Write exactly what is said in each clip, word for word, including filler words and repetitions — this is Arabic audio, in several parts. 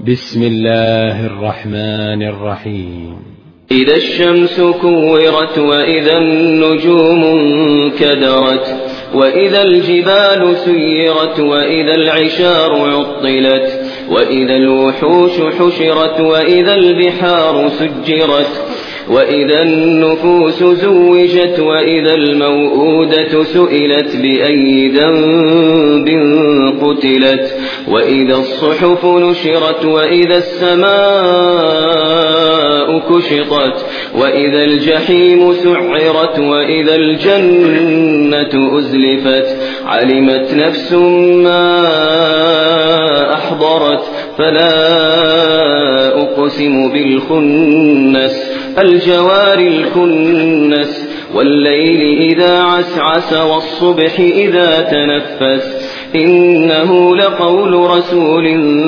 بسم الله الرحمن الرحيم. إذا الشمس كورت وإذا النجوم انكدرت وإذا الجبال سيرت وإذا العشار عطلت وإذا الوحوش حشرت وإذا البحار سجرت وإذا النفوس زوجت وإذا الموءودة سئلت بأي ذنب قتلت وإذا الصحف نشرت وإذا السماء كشطت وإذا الجحيم سعرت وإذا الجنة أزلفت علمت نفس ما أحضرت فلا أقسم بالخنس الجوار الكنس والليل إذا عسعس والصبح إذا تنفس إنه لقول رسول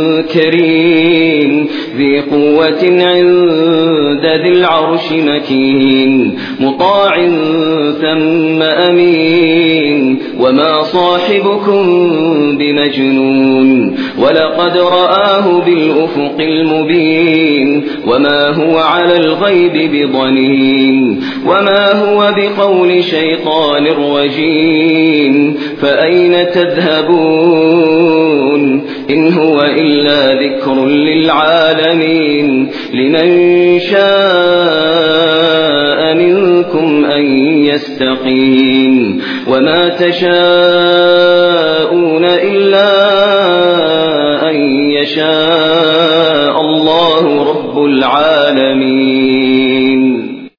كريم ذي قوة عند ذي العرش مكين مطاع ثم أمين وما صاحبكم بمجنون ولقد رآه بالأفق المبين وما هو على الغيب بضنين وما هو بقول شيطان رجيم فأين تذهبون إن هو إلا ذكر للعالمين لمن شاء منكم أن يستقيم وما تشاءون إلا أن يشاء الله رب العالمين.